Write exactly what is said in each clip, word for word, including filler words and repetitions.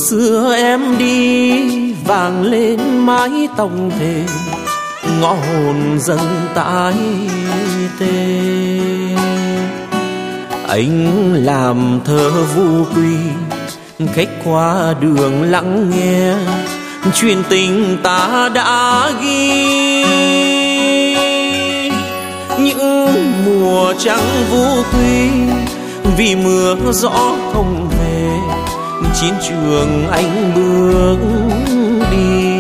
xưa em đi vàng lên mái tóc thề, ngõ hồn dâng tái tê. Anh làm thơ vu quy, khách qua đường lắng nghe chuyện tình ta đã ghi. Những mùa trắng vu quy vì mưa gió không về, chiến trường anh bước đi.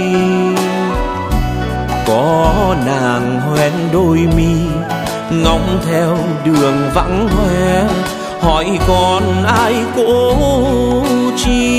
Có nàng hoen đôi mi ngóng theo đường vắng hoe, hỏi còn ai cố chi.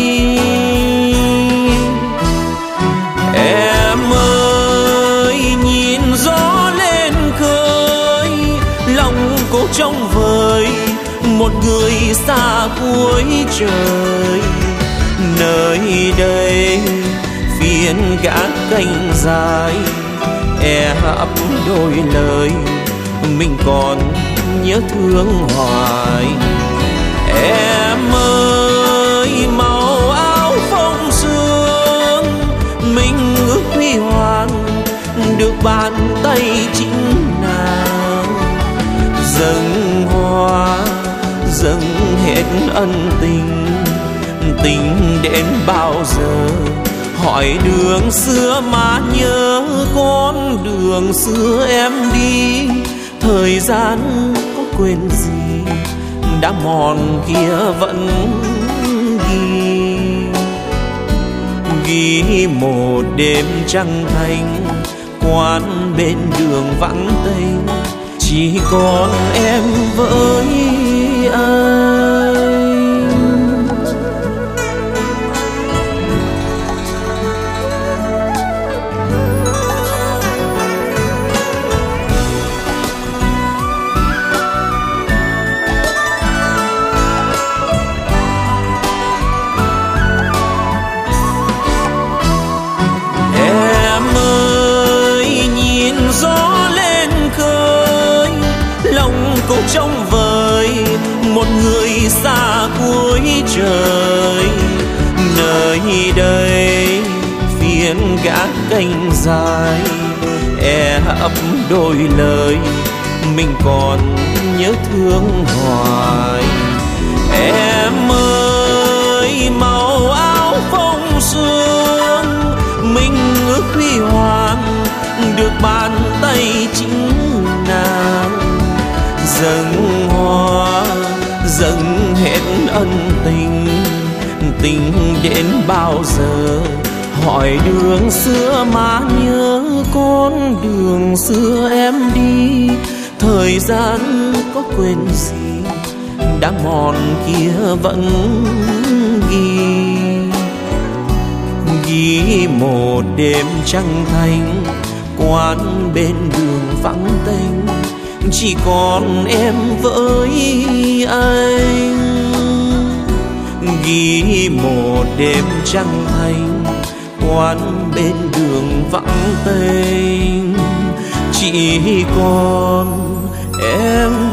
Em ơi nhìn gió lên khơi, lòng cô trông vời một người xa cuối trời. Nơi đây phiên gã canh dài, e ấp đôi lời mình còn nhớ thương hoài. Em ơi màu áo phong sương, mình ước huy hoàng được bàn tay chính nàng. Dâng hoa dâng hết ân tình, tình đến bao giờ? Hỏi đường xưa mà nhớ con đường xưa em đi. Thời gian có quên gì, đã mòn kia vẫn ghi. Ghi một đêm trăng thanh, quán bên đường vắng tênh, chỉ còn em với anh. Cô trông vời một người xa cuối trời. Nơi đây phiên gã canh dài, e ấp đôi lời mình còn nhớ thương hoài. Em ơi màu áo phong sương, mình ước huy hoàng được bàn tay chính nàng. Dâng hoa dâng hết ân tình, tình đến bao giờ? Hỏi đường xưa mà nhớ con đường xưa em đi. Thời gian có quên gì, đã mòn kia vẫn ghi. Ghi một đêm trăng thanh, quán bên đường vắng tênh, chỉ còn em với anh. Ghi một đêm trăng thanh, quán bên đường vắng tênh, chỉ còn em